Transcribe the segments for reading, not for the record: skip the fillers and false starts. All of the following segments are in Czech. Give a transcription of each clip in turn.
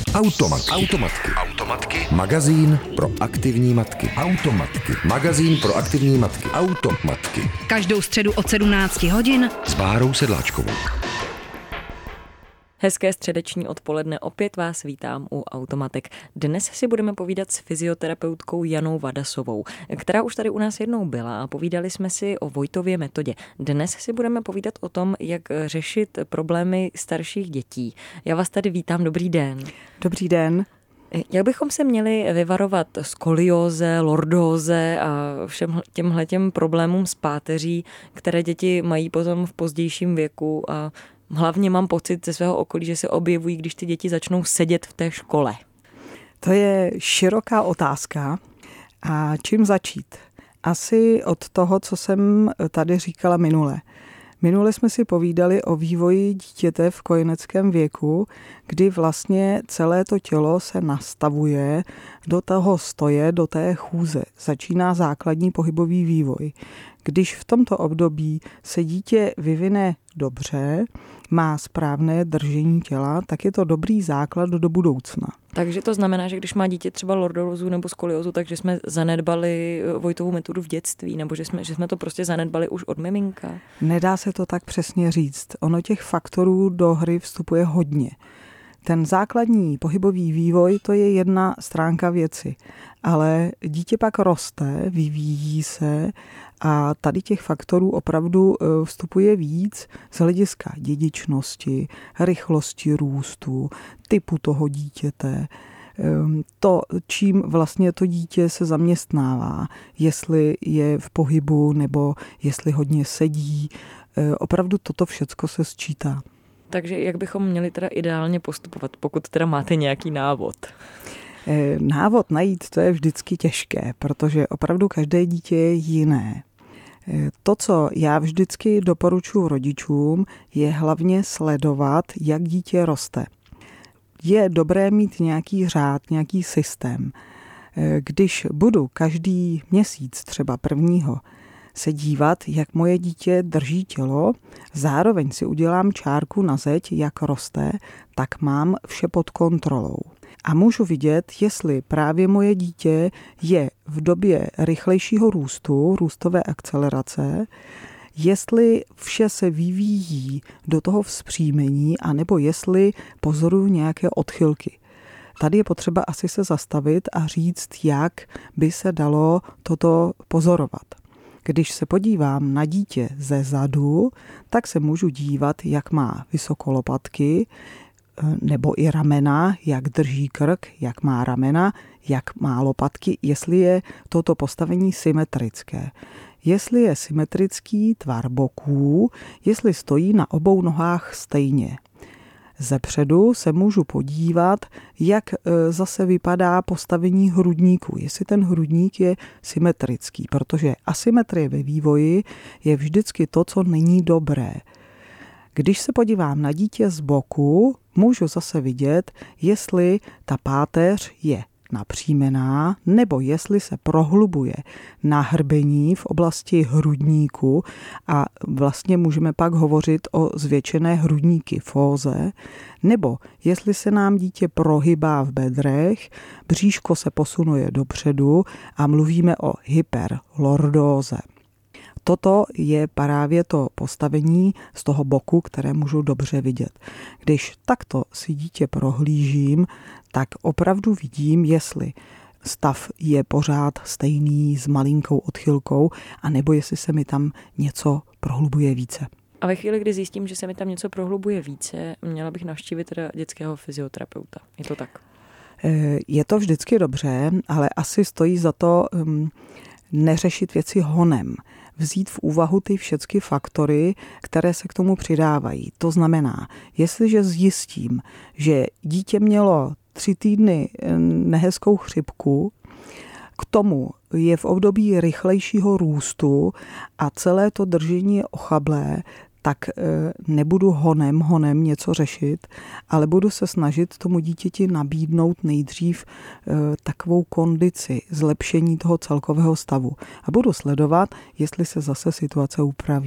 Automatky. Magazín pro aktivní matky. Magazín pro aktivní matky. Automatky. Každou středu od 17 hodin S Bárou Sedláčkovou. Hezké středeční odpoledne, opět vás vítám u Automatek. Dnes si budeme povídat s fyzioterapeutkou Janou Vadasovou, která už tady u nás jednou byla a povídali jsme si o Voitově metodě. Dnes si budeme povídat o tom, jak řešit problémy starších dětí. Já vás tady vítám, dobrý den. Dobrý den. Jak bychom se měli vyvarovat skolióze, lordóze a všem těmhletěm problémům s páteří, které děti mají potom v pozdějším věku a hlavně mám pocit ze svého okolí, že se objevují, když ty děti začnou sedět v té škole. To je široká otázka. A čím začít? Asi od toho, co jsem tady říkala minule. Minule jsme si povídali o vývoji dítěte v kojeneckém věku, kdy vlastně celé to tělo se nastavuje do toho stoje, do té chůze. Začíná základní pohybový vývoj. Když v tomto období se dítě vyvine dobře, má správné držení těla, tak je to dobrý základ do budoucna. Takže to znamená, že když má dítě třeba lordózu nebo skoliózu, takže jsme zanedbali Voitovu metodu v dětství, nebo že jsme to prostě zanedbali už od miminka? Nedá se to tak přesně říct. Ono těch faktorů do hry vstupuje hodně. Ten základní pohybový vývoj, to je jedna stránka věci, ale dítě pak roste, vyvíjí se a tady těch faktorů opravdu vstupuje víc z hlediska dědičnosti, rychlosti růstu, typu toho dítěte, to, čím vlastně to dítě se zaměstnává, jestli je v pohybu nebo jestli hodně sedí, opravdu toto všecko se sčítá. Takže jak bychom měli teda ideálně postupovat, pokud teda máte nějaký návod? Návod najít, to je vždycky těžké, protože opravdu každé dítě je jiné. To, co já vždycky doporučuji rodičům, je hlavně sledovat, jak dítě roste. Je dobré mít nějaký řád, nějaký systém. Když budu každý měsíc, třeba prvního, se dívat, jak moje dítě drží tělo, zároveň si udělám čárku na zeď, jak roste, tak mám vše pod kontrolou. A můžu vidět, jestli právě moje dítě je v době rychlejšího růstu, růstové akcelerace, jestli vše se vyvíjí do toho vzpřímení, anebo jestli pozoruju nějaké odchylky. Tady je potřeba asi se zastavit a říct, jak by se dalo toto pozorovat. Když se podívám na dítě ze zadu, tak se můžu dívat, jak má vysoko lopatky, nebo i ramena, jak drží krk, jak má ramena, jak má lopatky, jestli je toto postavení symetrické. Jestli je symetrický tvar boků, jestli stojí na obou nohách stejně. Zepředu se můžu podívat, jak zase vypadá postavení hrudníku, jestli ten hrudník je symetrický, protože asymetrie ve vývoji je vždycky to, co není dobré. Když se podívám na dítě z boku, můžu zase vidět, jestli ta páteř je napřímená, nebo jestli se prohlubuje nahrbení v oblasti hrudníku a vlastně můžeme pak hovořit o zvětšené hrudní kyfóze, nebo jestli se nám dítě prohybá v bedrech, bříško se posunuje dopředu a mluvíme o hyperlordóze. Toto je právě to postavení z toho boku, které můžu dobře vidět. Když takto si dítě prohlížím, tak opravdu vidím, jestli stav je pořád stejný s malinkou odchylkou, anebo jestli se mi tam něco prohlubuje více. A ve chvíli, kdy zjistím, že se mi tam něco prohlubuje více, měla bych navštívit teda dětského fyzioterapeuta. Je to tak? Je to vždycky dobře, ale asi stojí za to neřešit věci honem. Vzít v úvahu ty všechny faktory, které se k tomu přidávají. To znamená, jestliže zjistím, že dítě mělo 3 týdny nehezkou chřipku, k tomu je v období rychlejšího růstu a celé to držení je ochablé, tak nebudu honem něco řešit, ale budu se snažit tomu dítěti nabídnout nejdřív takovou kondici, zlepšení toho celkového stavu. A budu sledovat, jestli se zase situace upraví.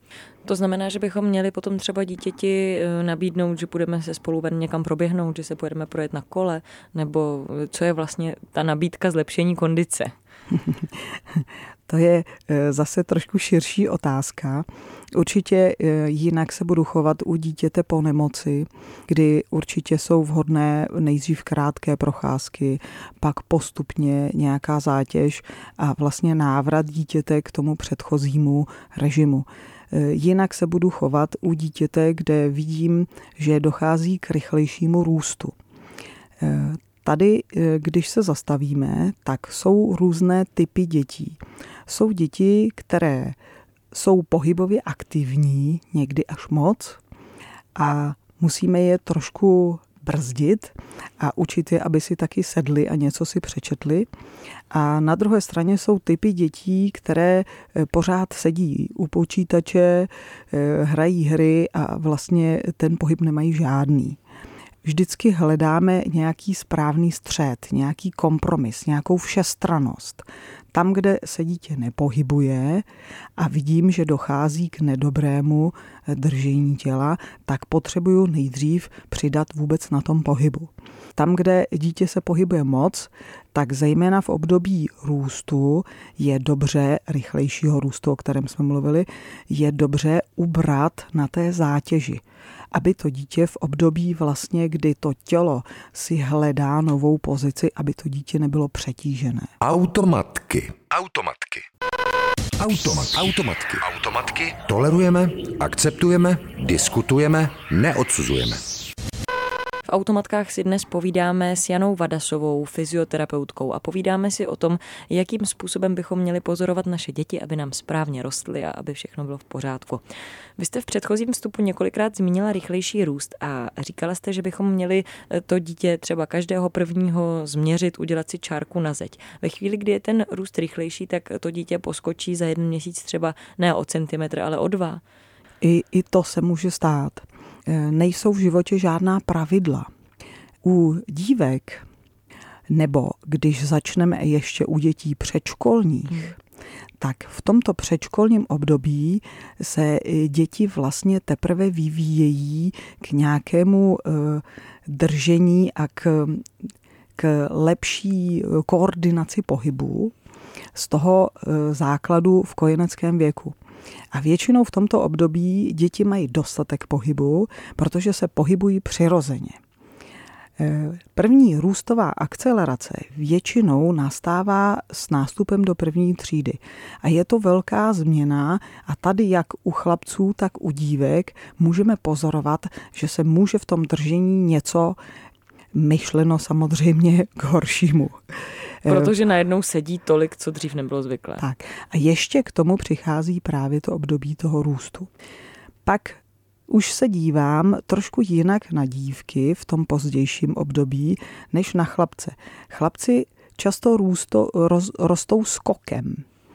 To znamená, že bychom měli potom třeba dítěti nabídnout, že půjdeme se spolu ven někam proběhnout, že se pojedeme projet na kole, nebo co je vlastně ta nabídka zlepšení kondice? To je zase trošku širší otázka. Určitě jinak se budu chovat u dítěte po nemoci, kdy určitě jsou vhodné nejdřív krátké procházky, pak postupně nějaká zátěž a vlastně návrat dítěte k tomu předchozímu režimu. Jinak se budu chovat u dítěte, kde vidím, že dochází k rychlejšímu růstu. Tady, když se zastavíme, tak jsou různé typy dětí. Jsou děti, které jsou pohybově aktivní, někdy až moc, a musíme je trošku brzdit a učit je, aby si taky sedli a něco si přečetli. A na druhé straně jsou typy dětí, které pořád sedí u počítače, hrají hry a vlastně ten pohyb nemají žádný. Vždycky hledáme nějaký správný střed, nějaký kompromis, nějakou všestrannost. Tam, kde se dítě nepohybuje a vidím, že dochází k nedobrému držení těla, tak potřebuju nejdřív přidat vůbec na tom pohybu. Tam, kde dítě se pohybuje moc, tak zejména v období růstu je dobře, rychlejšího růstu, o kterém jsme mluvili, je dobře ubrat na té zátěži, aby to dítě v období vlastně, kdy to tělo si hledá novou pozici, aby to dítě nebylo přetížené. Automatky. Tolerujeme, akceptujeme, diskutujeme, neodsuzujeme. V Automatkách si dnes povídáme s Janou Vadasovou, fyzioterapeutkou, a povídáme si o tom, jakým způsobem bychom měli pozorovat naše děti, aby nám správně rostly a aby všechno bylo v pořádku. Vy jste v předchozím vstupu několikrát zmínila rychlejší růst a říkala jste, že bychom měli to dítě třeba každého prvního změřit, udělat si čárku na zeď. Ve chvíli, kdy je ten růst rychlejší, tak to dítě poskočí za 1 měsíc třeba ne o centimetr, ale o 2. I to se může stát. Nejsou v životě žádná pravidla. U dívek, nebo když začneme ještě u dětí předškolních, tak v tomto předškolním období se děti vlastně teprve vyvíjejí k nějakému držení a k lepší koordinaci pohybu z toho základu v kojeneckém věku. A většinou v tomto období děti mají dostatek pohybu, protože se pohybují přirozeně. První růstová akcelerace většinou nastává s nástupem do 1. třídy. A je to velká změna a tady jak u chlapců, tak u dívek můžeme pozorovat, že se může v tom držení něco, myšleno samozřejmě k horšímu. Protože najednou sedí tolik, co dřív nebylo zvyklé. Tak. A ještě k tomu přichází právě to období toho růstu. Pak už se dívám trošku jinak na dívky v tom pozdějším období, než na chlapce. Chlapci často rostou skokem,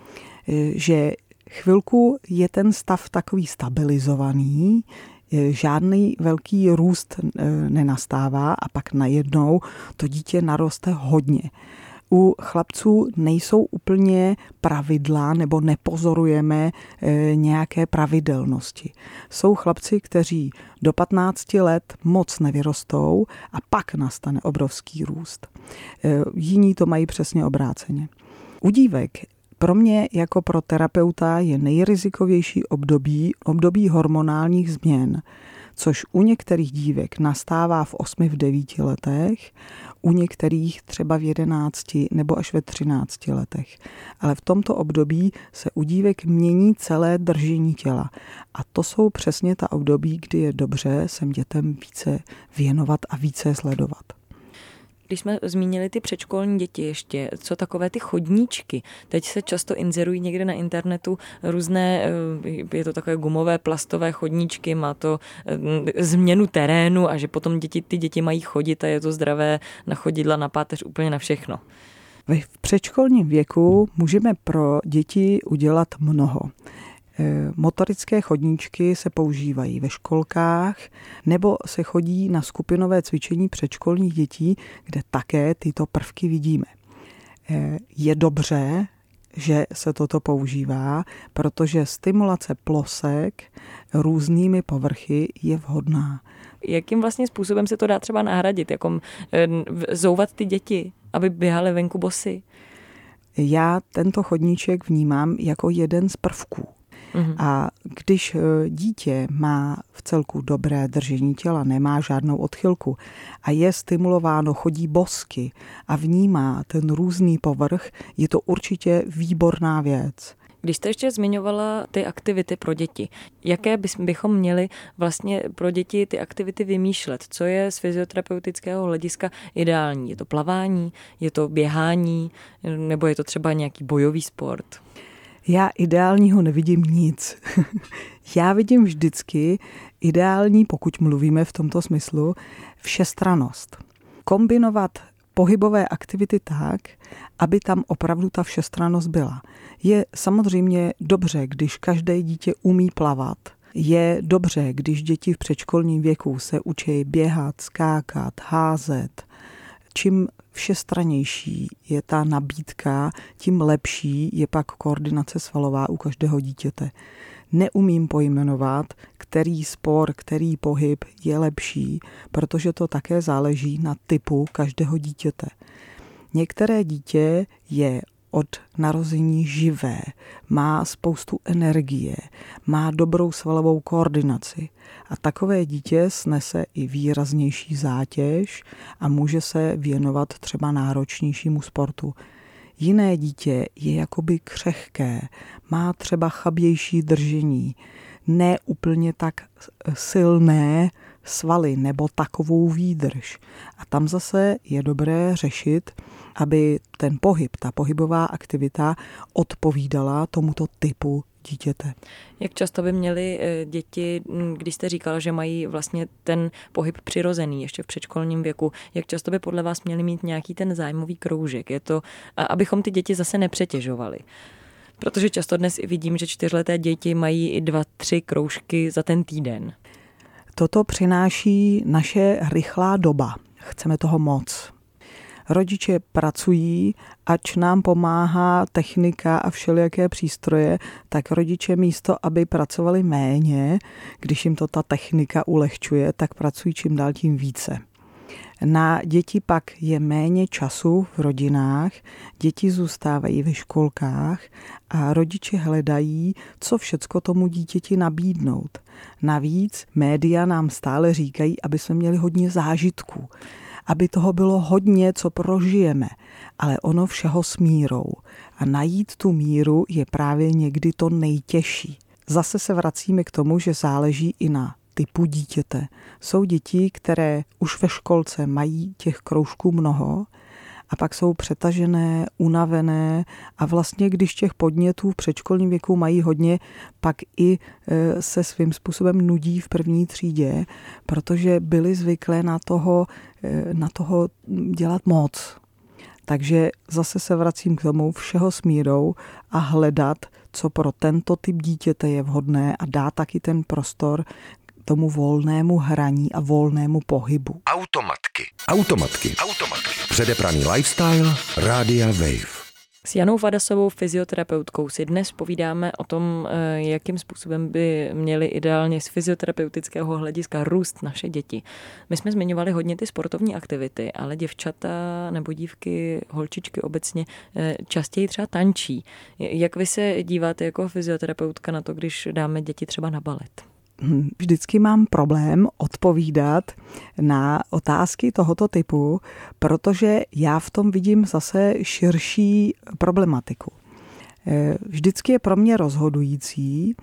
že chvilku je ten stav takový stabilizovaný, žádný velký růst nenastává a pak najednou to dítě naroste hodně. U chlapců nejsou úplně pravidla nebo nepozorujeme nějaké pravidelnosti. Jsou chlapci, kteří do 15 let moc nevyrostou a pak nastane obrovský růst. Jiní to mají přesně obráceně. U dívek pro mě jako pro terapeuta je nejrizikovější období hormonálních změn, což u některých dívek nastává v 8, v 9 letech, u některých třeba v 11 nebo až ve 13 letech. Ale v tomto období se u dívek mění celé držení těla. A to jsou přesně ta období, kdy je dobře sem dětem více věnovat a více sledovat. Když jsme zmínili ty předškolní děti ještě, co takové ty chodníčky? Teď se často inzerují někde na internetu různé, je to takové gumové, plastové chodníčky, má to změnu terénu a že potom ty děti mají chodit a je to zdravé na chodidla, na páteř, úplně na všechno. V předškolním věku můžeme pro děti udělat mnoho. Motorické chodníčky se používají ve školkách nebo se chodí na skupinové cvičení předškolních dětí, kde také tyto prvky vidíme. Je dobře, že se toto používá, protože stimulace plosek různými povrchy je vhodná. Jakým vlastně způsobem se to dá třeba nahradit? Jako zouvat ty děti, aby běhaly venku bosy? Já tento chodníček vnímám jako jeden z prvků. A když dítě má v celku dobré držení těla, nemá žádnou odchylku a je stimulováno, chodí bosky a vnímá ten různý povrch, je to určitě výborná věc. Když jste ještě zmiňovala ty aktivity pro děti, jaké bychom měli vlastně pro děti ty aktivity vymýšlet? Co je z fyzioterapeutického hlediska ideální? Je to plavání, je to běhání, nebo je to třeba nějaký bojový sport? Já ideálního nevidím nic. Já vidím vždycky ideální, pokud mluvíme v tomto smyslu, všestrannost. Kombinovat pohybové aktivity tak, aby tam opravdu ta všestrannost byla. Je samozřejmě dobře, když každé dítě umí plavat. Je dobře, když děti v předškolním věku se učí běhat, skákat, házet. Čím všestrannější je ta nabídka, tím lepší je pak koordinace svalová u každého dítěte. Neumím pojmenovat, který sport, který pohyb je lepší, protože to také záleží na typu každého dítěte. Některé dítě je od narození živé, má spoustu energie, má dobrou svalovou koordinaci a takové dítě snese i výraznější zátěž a může se věnovat třeba náročnějšímu sportu. Jiné dítě je jakoby křehké, má třeba chabější držení, ne úplně tak silné svaly nebo takovou výdrž. A tam zase je dobré řešit, aby ten pohyb, ta pohybová aktivita odpovídala tomuto typu dítěte. Jak často by měly děti, když jste říkala, že mají vlastně ten pohyb přirozený ještě v předškolním věku, jak často by podle vás měli mít nějaký ten zájmový kroužek? Je to, abychom ty děti zase nepřetěžovali. Protože často dnes i vidím, že 4leté děti mají i 2-3 kroužky za ten týden. Toto přináší naše rychlá doba. Chceme toho moc. Rodiče pracují, ač nám pomáhá technika a všelijaké přístroje, tak rodiče místo, aby pracovali méně, když jim to ta technika ulehčuje, tak pracují čím dál tím více. Na děti pak je méně času v rodinách, děti zůstávají ve školkách a rodiče hledají, co všecko tomu dítěti nabídnout. Navíc média nám stále říkají, aby jsme měli hodně zážitků, aby toho bylo hodně, co prožijeme, ale ono všeho s mírou. A najít tu míru je právě někdy to nejtěžší. Zase se vracíme k tomu, že záleží i na typu dítěte. Jsou děti, které už ve školce mají těch kroužků mnoho a pak jsou přetažené, unavené a vlastně, když těch podnětů v předškolním věku mají hodně, pak i se svým způsobem nudí v první třídě, protože byli zvyklé na toho dělat moc. Takže zase se vracím k tomu všeho s mírou a hledat, co pro tento typ dítěte je vhodné a dá taky ten prostor tomu volnému hraní a volnému pohybu. Automatky. Předepraný lifestyle Rádia Wave. S Janou Vadasovou, fyzioterapeutkou, si dnes povídáme o tom, jakým způsobem by měly ideálně z fyzioterapeutického hlediska růst naše děti. My jsme zmiňovali hodně ty sportovní aktivity, ale děvčata nebo dívky, holčičky obecně častěji třeba tančí. Jak vy se díváte jako fyzioterapeutka na to, když dáme děti třeba na balet? Vždycky mám problém odpovídat na otázky tohoto typu, protože já v tom vidím zase širší problematiku. Vždycky je pro mě rozhodující,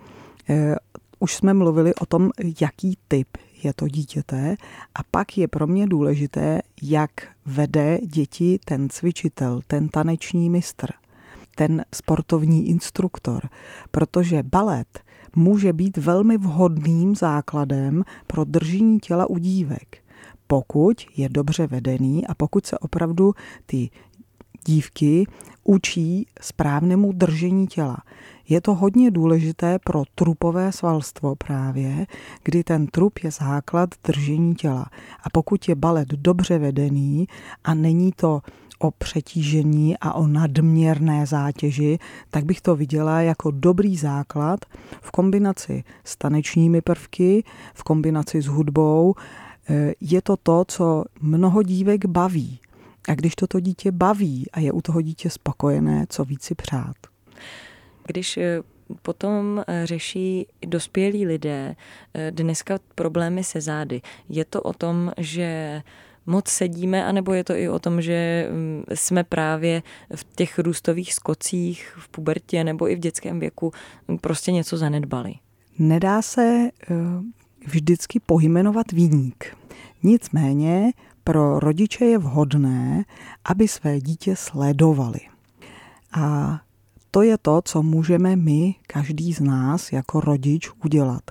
už jsme mluvili o tom, jaký typ je to dítěte, a pak je pro mě důležité, jak vede děti ten cvičitel, ten taneční mistr, ten sportovní instruktor, protože balet může být velmi vhodným základem pro držení těla u dívek, pokud je dobře vedený a pokud se opravdu ty dívky učí správnému držení těla. Je to hodně důležité pro trupové svalstvo právě, kdy ten trup je základ držení těla. A pokud je balet dobře vedený a není to o přetížení a o nadměrné zátěži, tak bych to viděla jako dobrý základ v kombinaci s tanečními prvky, v kombinaci s hudbou. Je to to, co mnoho dívek baví. A když toto dítě baví a je u toho dítě spokojené, co víc si přát. Když potom řeší dospělí lidé dneska problémy se zády, je to o tom, že moc sedíme, anebo je to i o tom, že jsme právě v těch růstových skocích, v pubertě nebo i v dětském věku prostě něco zanedbali? Nedá se vždycky pojmenovat viník. Nicméně pro rodiče je vhodné, aby své dítě sledovali. A to je to, co můžeme my, každý z nás jako rodič udělat.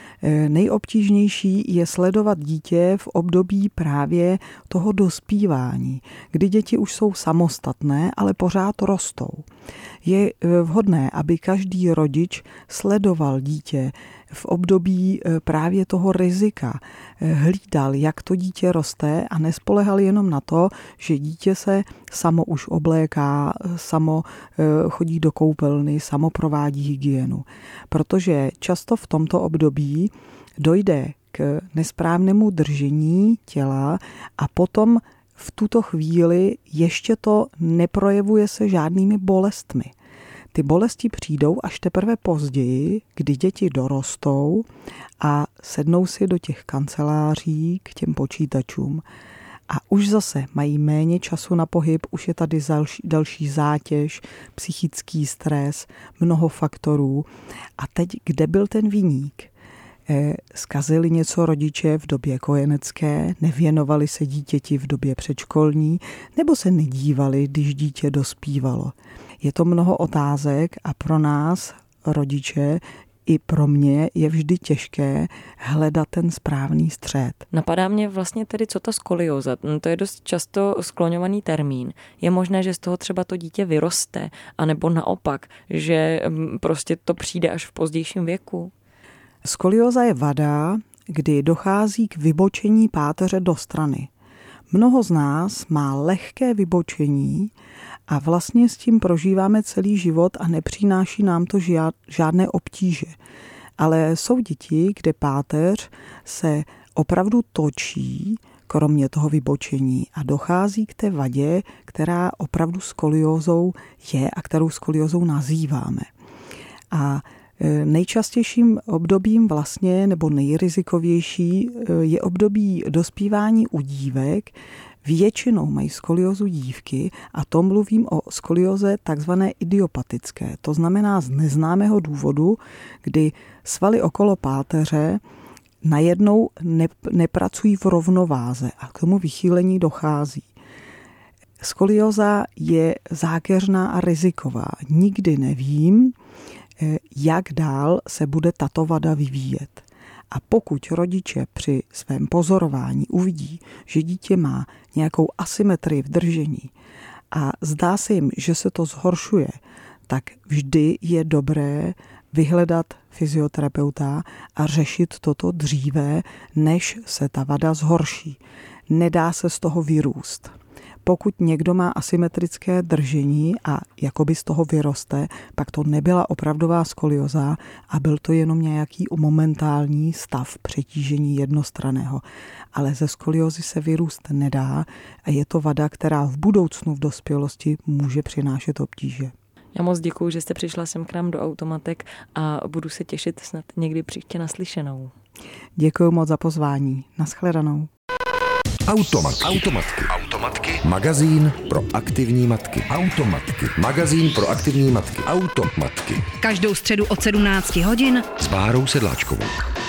Nejobtížnější je sledovat dítě v období právě toho dospívání, kdy děti už jsou samostatné, ale pořád rostou. Je vhodné, aby každý rodič sledoval dítě v období právě toho rizika, hlídal, jak to dítě roste a nespolehal jenom na to, že dítě se samo už obléká, samo chodí do koupelny, samo provádí hygienu. Protože často v tomto období dojde k nesprávnému držení těla a potom v tuto chvíli ještě to neprojevuje se žádnými bolestmi. Ty bolesti přijdou až teprve později, kdy děti dorostou a sednou si do těch kanceláří k těm počítačům a už zase mají méně času na pohyb, už je tady další zátěž, psychický stres, mnoho faktorů. A teď, kde byl ten viník? Zkazili něco rodiče v době kojenecké, nevěnovali se dítěti v době předškolní, nebo se nedívali, když dítě dospívalo. Je to mnoho otázek a pro nás, rodiče, i pro mě je vždy těžké hledat ten správný střed. Napadá mě vlastně tedy, co ta skolioza. To je dost často skloňovaný termín. Je možné, že z toho třeba to dítě vyroste, anebo naopak, že prostě to přijde až v pozdějším věku? Skolioza je vada, kdy dochází k vybočení páteře do strany. Mnoho z nás má lehké vybočení a vlastně s tím prožíváme celý život a nepřináší nám to žádné obtíže. Ale jsou děti, kde páteř se opravdu točí, kromě toho vybočení, a dochází k té vadě, která opravdu skoliózou je a kterou skoliózou nazýváme. A nejčastějším obdobím vlastně, nebo nejrizikovější, je období dospívání u dívek. Většinou mají skoliózu dívky a to mluvím o skolioze takzvané idiopatické. To znamená z neznámého důvodu, kdy svaly okolo páteře najednou nepracují v rovnováze a k tomu vychýlení dochází. Skolioza je zákeřná a riziková. Nikdy nevím, jak dál se bude tato vada vyvíjet. A pokud rodiče při svém pozorování uvidí, že dítě má nějakou asymetrii v držení a zdá se jim, že se to zhoršuje, tak vždy je dobré vyhledat fyzioterapeuta a řešit toto dříve, než se ta vada zhorší. Nedá se z toho vyrůst. Pokud někdo má asymetrické držení a jakoby z toho vyroste, pak to nebyla opravdová skolioza a byl to jenom nějaký momentální stav přetížení jednostranného. Ale ze skoliozy se vyrůst nedá a je to vada, která v budoucnu v dospělosti může přinášet obtíže. Já moc děkuju, že jste přišla sem k nám do Automatek a budu se těšit snad někdy příště naslyšenou. Děkuju moc za pozvání. Naschledanou. Automatky. Magazín pro aktivní matky. Magazín pro aktivní matky. Automatky. Každou středu od 17 hodin s Bárou Sedláčkovou.